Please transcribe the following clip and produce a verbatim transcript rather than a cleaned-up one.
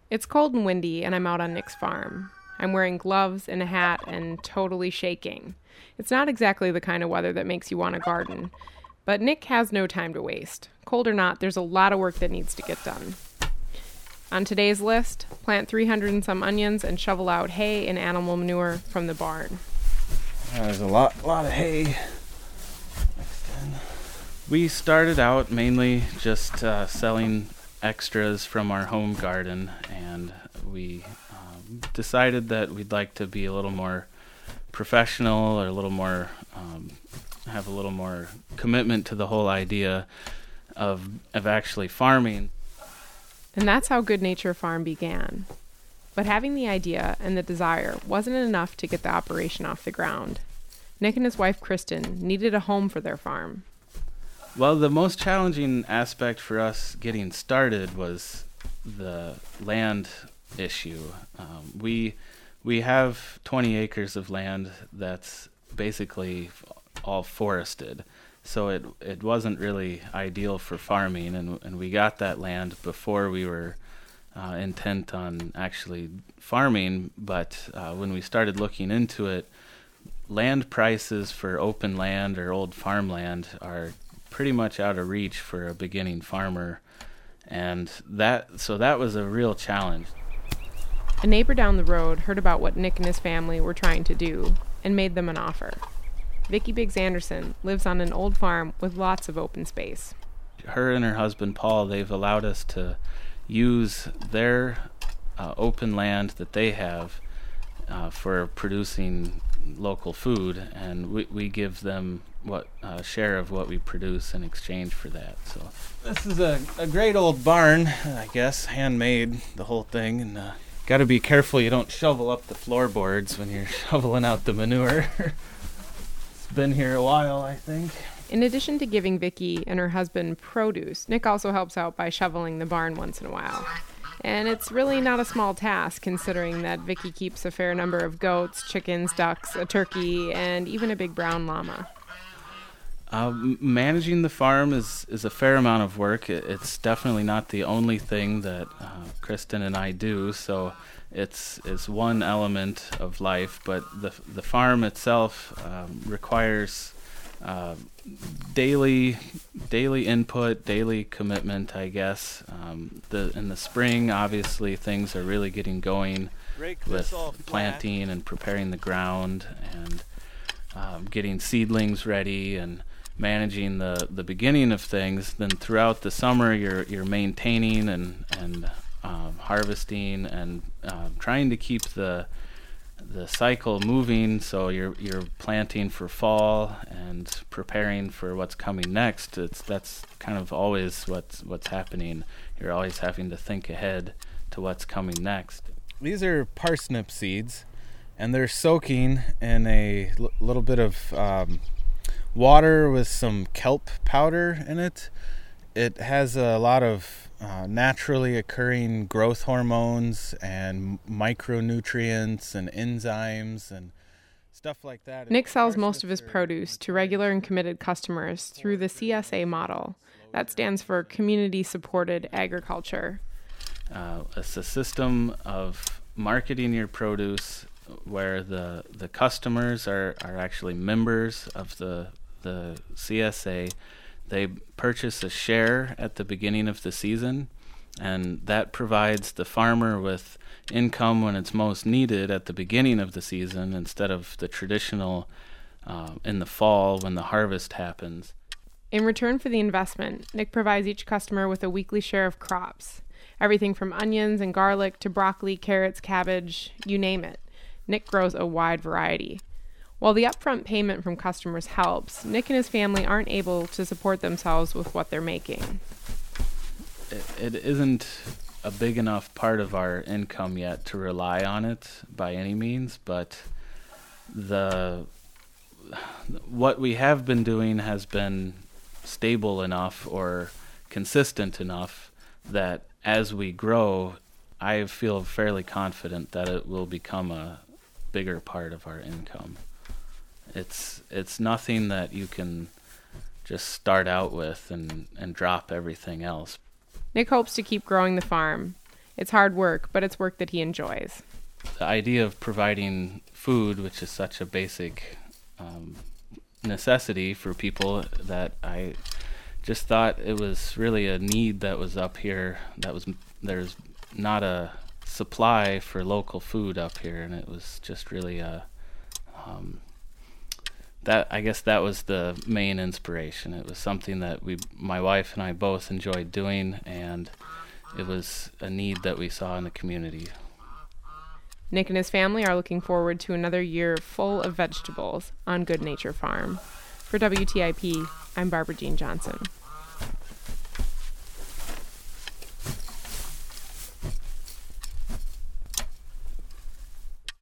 It's cold and windy, and I'm out on Nick's farm. I'm wearing gloves and a hat and totally shaking. It's not exactly the kind of weather that makes you want to garden, but Nick has no time to waste. Cold or not, there's a lot of work that needs to get done. On today's list, plant three hundred and some onions and shovel out hay and animal manure from the barn. There's a lot, a lot of hay. We started out mainly just uh, selling extras from our home garden, and we um, decided that we'd like to be a little more professional, or a little more, um, have a little more commitment to the whole idea of of actually farming. And that's how Good Nature Farm began. But having the idea and the desire wasn't enough to get the operation off the ground. Nick and his wife Kristen needed a home for their farm. Well, the most challenging aspect for us getting started was the land issue. Um, we we have twenty acres of land that's basically all forested, so it it wasn't really ideal for farming, and and we got that land before we were uh, intent on actually farming. But uh, when we started looking into it, land prices for open land or old farmland are pretty much out of reach for a beginning farmer, and that so that was a real challenge. A neighbor down the road heard about what Nick and his family were trying to do and made them an offer. Vicki Biggs Anderson lives on an old farm with lots of open space. Her and her husband Paul, they've allowed us to use their uh, open land that they have uh, for producing local food, and we, we give them what uh, share of what we produce in exchange for that. So this is a, a great old barn, I guess, handmade, the whole thing, and uh, got to be careful you don't shovel up the floorboards when you're shoveling out the manure. It's been here a while, I think. In addition to giving Vicki and her husband produce, Nick also helps out by shoveling the barn once in a while. And it's really not a small task, considering that Vicki keeps a fair number of goats, chickens, ducks, a turkey, and even a big brown llama. Uh, managing the farm is, is a fair amount of work. It, it's definitely not the only thing that uh, Kristen and I do, so it's it's one element of life, but the the farm itself um, requires uh, daily daily input, daily commitment, I guess. Um, the in the spring, obviously, things are really getting going with planting and preparing the ground and um, getting seedlings ready and managing the, the beginning of things. Then throughout the summer, you're you're maintaining and and um, harvesting and uh, trying to keep the the cycle moving. So you're you're planting for fall and preparing for what's coming next. It's that's kind of always what's what's happening. You're always having to think ahead to what's coming next. These are parsnip seeds, and they're soaking in a l- little bit of um, water with some kelp powder in it. It has a lot of uh, naturally occurring growth hormones and micronutrients and enzymes and stuff like that. Nick sells most of his produce to regular and committed customers through the C S A model. That stands for Community Supported Agriculture. Uh, it's a system of marketing your produce where the the customers are, are actually members of the the C S A. They purchase a share at the beginning of the season, and that provides the farmer with income when it's most needed at the beginning of the season instead of the traditional uh, in the fall when the harvest happens. In return for the investment, Nick provides each customer with a weekly share of crops. Everything from onions and garlic to broccoli, carrots, cabbage, you name it. Nick grows a wide variety. While the upfront payment from customers helps, Nick and his family aren't able to support themselves with what they're making. It, it isn't a big enough part of our income yet to rely on it by any means, but the what we have been doing has been stable enough or consistent enough that as we grow, I feel fairly confident that it will become a bigger part of our income. It's it's nothing that you can just start out with and, and drop everything else. Nick hopes to keep growing the farm. It's hard work, but it's work that he enjoys. The idea of providing food, which is such a basic um, necessity for people, that I just thought it was really a need that was up here. That was there's not a supply for local food up here, and it was just really a um, that I guess that was the main inspiration. It was something that we, my wife and I, both enjoyed doing, and it was a need that we saw in the community. Nick and his family are looking forward to another year full of vegetables on Good Nature Farm. For W T I P, I'm Barbara Jean Johnson.